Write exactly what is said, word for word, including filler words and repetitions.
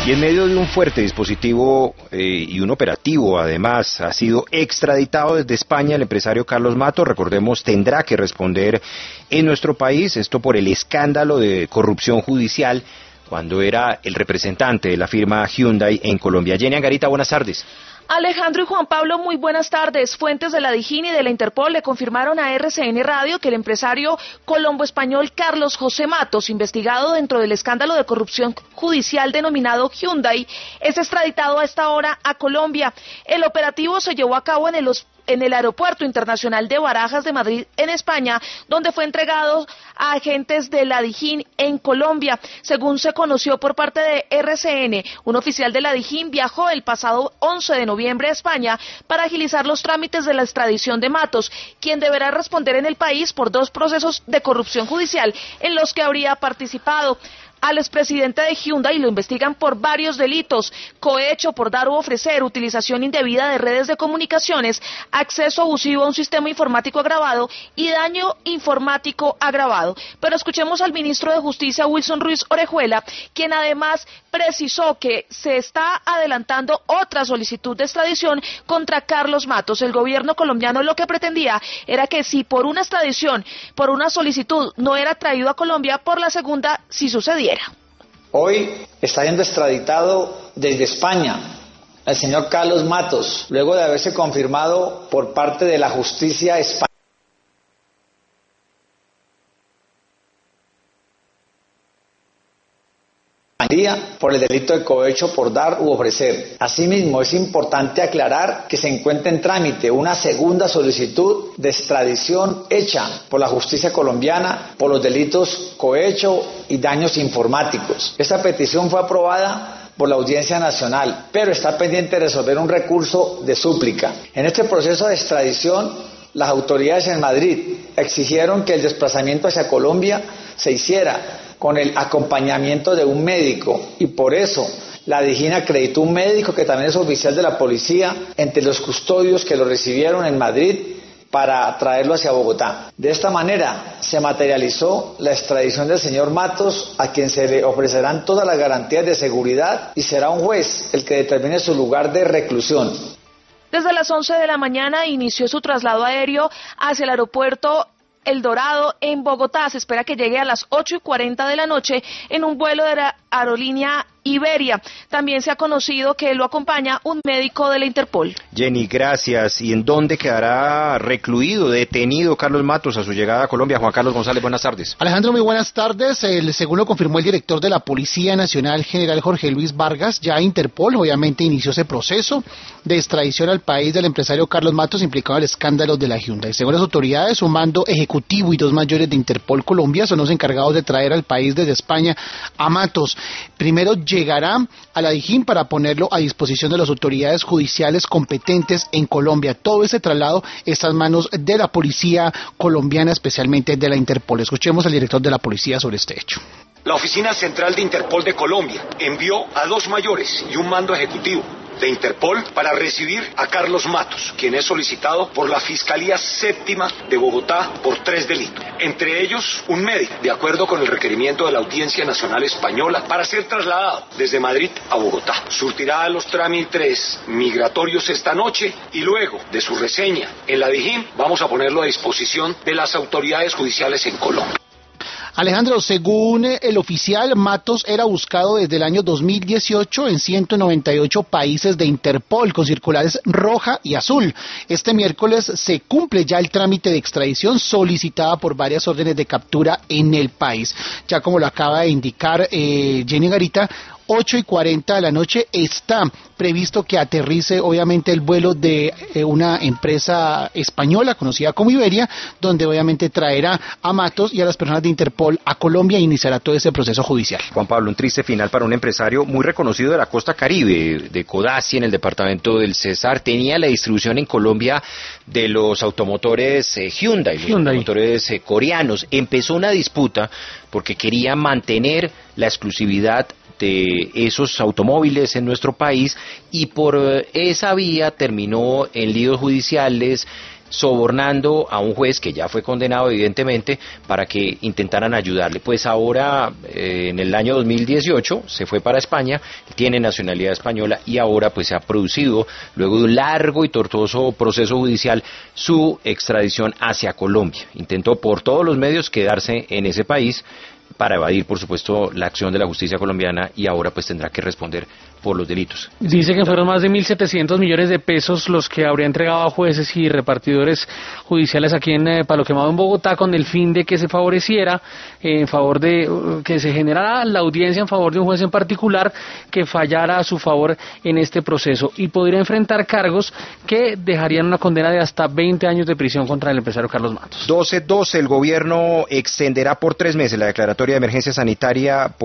Y en medio de un fuerte dispositivo eh, y un operativo, además, ha sido extraditado desde España el empresario Carlos Matos. Recordemos, tendrá que responder en nuestro país, esto por el escándalo de corrupción judicial cuando era el representante de la firma Hyundai en Colombia. Jenny Angarita, buenas tardes. Alejandro y Juan Pablo, muy buenas tardes. Fuentes de la DIJÍN y de la Interpol le confirmaron a R C N Radio que el empresario colombo-español Carlos José Matos, investigado dentro del escándalo de corrupción judicial denominado Hyundai, es extraditado a esta hora a Colombia. El operativo se llevó a cabo en el hospital en el Aeropuerto Internacional de Barajas de Madrid, en España, donde fue entregado a agentes de la DIJÍN en Colombia. Según se conoció por parte de R C N, un oficial de la DIJÍN viajó el pasado once de noviembre a España para agilizar los trámites de la extradición de Matos, quien deberá responder en el país por dos procesos de corrupción judicial en los que habría participado. Al expresidente de Hyundai lo investigan por varios delitos: cohecho por dar u ofrecer, utilización indebida de redes de comunicaciones, acceso abusivo a un sistema informático agravado y daño informático agravado. Pero escuchemos al ministro de Justicia, Wilson Ruiz Orejuela, quien además precisó que se está adelantando otra solicitud de extradición contra Carlos Matos. El gobierno colombiano lo que pretendía era que si por una extradición, por una solicitud, no era traído a Colombia, por la segunda sí sucediera. Hoy está siendo extraditado desde España el señor Carlos Matos, luego de haberse confirmado por parte de la justicia española por el delito de cohecho por dar u ofrecer. Asimismo, es importante aclarar que se encuentra en trámite una segunda solicitud de extradición hecha por la justicia colombiana por los delitos cohecho y daños informáticos. Esta petición fue aprobada por la Audiencia Nacional, pero está pendiente de resolver un recurso de súplica. En este proceso de extradición, las autoridades en Madrid exigieron que el desplazamiento hacia Colombia se hiciera con el acompañamiento de un médico, y por eso la DIJÍN acreditó un médico que también es oficial de la policía entre los custodios que lo recibieron en Madrid para traerlo hacia Bogotá. De esta manera se materializó la extradición del señor Matos, a quien se le ofrecerán todas las garantías de seguridad y será un juez el que determine su lugar de reclusión. Desde las once de la mañana inició su traslado aéreo hacia el aeropuerto El Dorado en Bogotá. Se espera que llegue a las ocho y cuarenta de la noche en un vuelo de la aerolínea Iberia. También se ha conocido que lo acompaña un médico de la Interpol. Jenny, gracias. ¿Y en dónde quedará recluido, detenido Carlos Matos a su llegada a Colombia? Juan Carlos González, buenas tardes. Alejandro, muy buenas tardes. El, según lo confirmó el director de la Policía Nacional, general Jorge Luis Vargas, ya Interpol obviamente inició ese proceso de extradición al país del empresario Carlos Matos implicado en el escándalo de la Hyundai. Según las autoridades, un mando ejecutivo y dos mayores de Interpol Colombia son los encargados de traer al país desde España a Matos. Primero llegará a la DIJÍN para ponerlo a disposición de las autoridades judiciales competentes en Colombia. Todo ese traslado está en manos de la policía colombiana, especialmente de la Interpol. Escuchemos al director de la policía sobre este hecho. La Oficina Central de Interpol de Colombia envió a dos mayores y un mando ejecutivo de Interpol para recibir a Carlos Matos, quien es solicitado por la Fiscalía Séptima de Bogotá por tres delitos, entre ellos un médico, de acuerdo con el requerimiento de la Audiencia Nacional Española, para ser trasladado desde Madrid a Bogotá. Surtirá los trámites migratorios esta noche y luego de su reseña en la DIJÍN vamos a ponerlo a disposición de las autoridades judiciales en Colombia. Alejandro, según el oficial, Matos era buscado desde el año dos mil dieciocho en ciento noventa y ocho países de Interpol con circulares roja y azul. Este miércoles se cumple ya el trámite de extradición solicitada por varias órdenes de captura en el país. Ya como lo acaba de indicar eh, Jenny Garita, ocho y cuarenta de la noche está previsto que aterrice obviamente el vuelo de eh, una empresa española conocida como Iberia, donde obviamente traerá a Matos y a las personas de Interpol a Colombia e iniciará todo ese proceso judicial. Juan Pablo, un triste final para un empresario muy reconocido de la costa caribe, de Codazzi, en el departamento del Cesar. Tenía la distribución en Colombia de los automotores eh, Hyundai, los Hyundai. automotores eh, coreanos. Empezó una disputa porque quería mantener la exclusividad de esos automóviles en nuestro país y por esa vía terminó en líos judiciales, sobornando a un juez que ya fue condenado evidentemente para que intentaran ayudarle. Pues ahora eh, en el año dos mil dieciocho se fue para España, tiene nacionalidad española y ahora pues se ha producido, luego de un largo y tortuoso proceso judicial, su extradición hacia Colombia. Intentó por todos los medios quedarse en ese país para evadir, por supuesto, la acción de la justicia colombiana y ahora pues tendrá que responder por los delitos. Dice que fueron más de mil setecientos millones de pesos los que habría entregado a jueces y repartidores judiciales aquí en eh, Palo Quemado, en Bogotá, con el fin de que se favoreciera, eh, en favor de, uh, que se generara la audiencia en favor de un juez en particular que fallara a su favor en este proceso y podría enfrentar cargos que dejarían una condena de hasta veinte años de prisión contra el empresario Carlos Matos. doce doce, el gobierno extenderá por tres meses la declaratoria de emergencia sanitaria